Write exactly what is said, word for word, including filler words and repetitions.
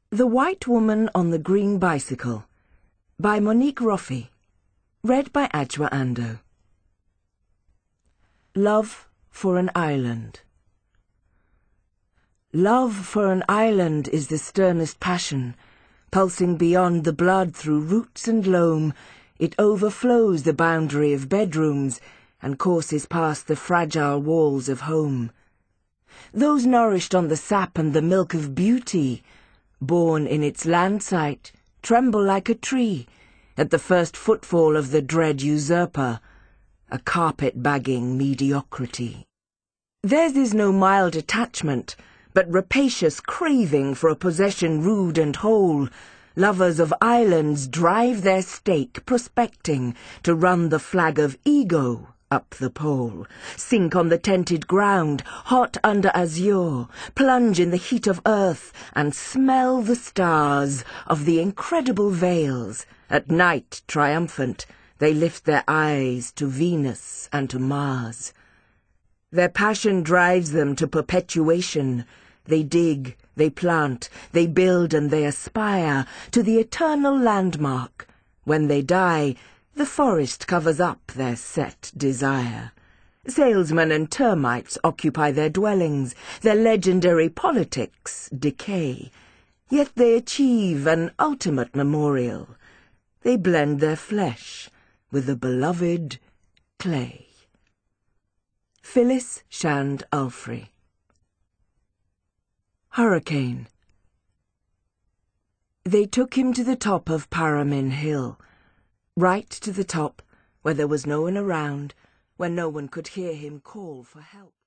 The White Woman on the Green Bicycle by Monique Roffey. Read by Ajwa Ando. Love for an Island. Love for an island is the sternest passion, pulsing beyond the blood through roots and loam. It overflows the boundary of bedrooms and courses past the fragile walls of home. Those nourished on the sap and the milk of beauty, born in its land site, tremble like a tree at the first footfall of the dread usurper, a carpet-bagging mediocrity. Theirs is no mild attachment, but rapacious craving for a possession rude and whole. Lovers of islands drive their stake prospecting to run the flag of ego up the pole, sink on the tented ground, hot under azure, plunge in the heat of earth, and smell the stars of the incredible vales. At night, triumphant, they lift their eyes to Venus and to Mars. Their passion drives them to perpetuation. They dig, they plant, they build, and they aspire to the eternal landmark. When they die, the forest covers up their set desire. Salesmen and termites occupy their dwellings, their legendary politics decay. Yet they achieve an ultimate memorial. They blend their flesh with the beloved clay. Phyllis Shand Ulfrey. Hurricane. They took him to the top of Paramin Hill, right to the top, where there was no one around, where no one could hear him call for help.